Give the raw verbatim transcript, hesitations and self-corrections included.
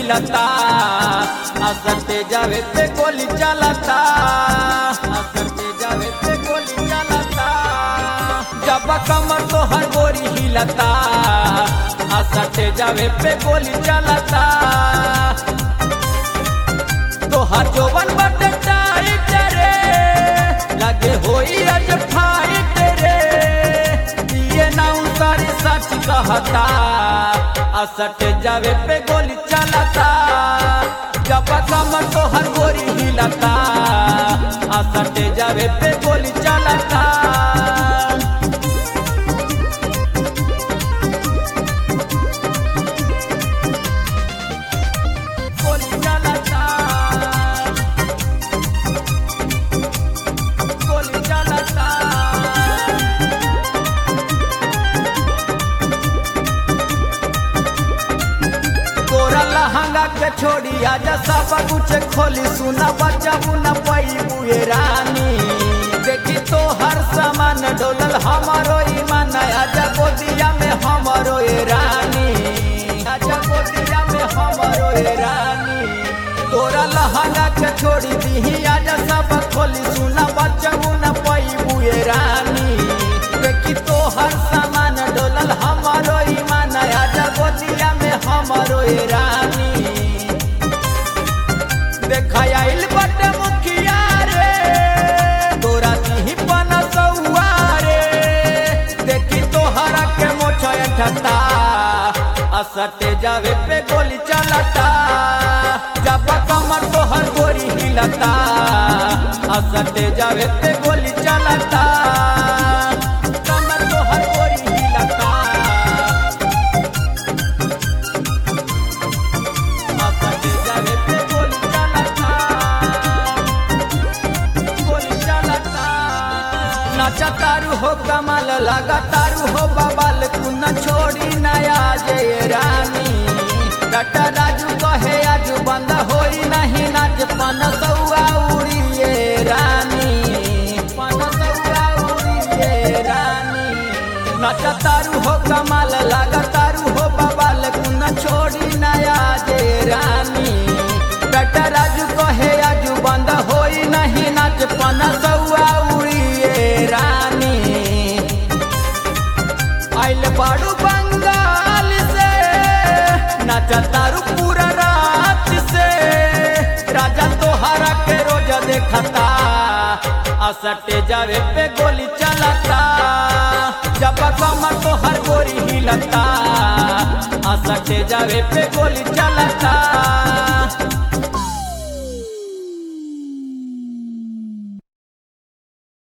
हिलता, असरते जावे पे गोली चलता, असरते जावे पे गोली चलता। जब कमर तो हर गोरी हिलता, असरते जावे पे गोली चलता। तो हर जोबन बटे टाइट रे, लगे होई आज फाइट रे, ये ना सारी सच कहता, असट जावे पे गोली चलता। जब कमर तो हर गोरी हिलता, असट जावे पे गोली चलता। गोली चलता, गोली चलता। लहंगा के छोड़ी आजा सब कुछ खोली, सुना बचाबू न पैबू ये रानी। देखी तो हर सामान डोलल हमारो ईमान, आजा गोदिया में हमारो ये रानी, आजा गोदिया में हमारो ये रानी। तोरा लहंगा के छोड़ी दी आजा सब खोली, सुना बचाबू न पैबू ये रानी। देखी तो हर सामान डोलल हमारो ईमान, आजा गोदिया में हमारो ये रानी। देखाइल बटे मुखिया रे, तोरा दी पना सौआ रे। देखी तोहरा के मोछया ठता, असटे जावे पे गोली चलता। जब कमर तोहर गोरी हिलता, असटे जावे पे गोली चलता। कमर तोहर गोरी हिलता, असटे जावे पे गोली चलता, गोली चलता। नाचा तारू हो कमाल लगा तारू हो बबाल, कुन छोड़ी नया जय रानी। डटा राजू कहे आज बंद होई नहीं नाच, पन सौआ उड़ी ये रानी, पन सौआ उड़ी ये रानी। नाचा तारू हो कमाल लगा तारू हो बबाल, कुन छोड़ी नया जय रानी। डटा राजू कहे आज बंद होई नहीं नाच, पन सौआ उड़ी ये रानी। आइल बाड़ू बंगाल से, नाचा तारू पूरा रात से। राजा तोहरा के रोज देखता, असटे जावे पे गोली चलता। जब कमर तोहर गोरी हिलता, असटे जावे पे गोली चलता।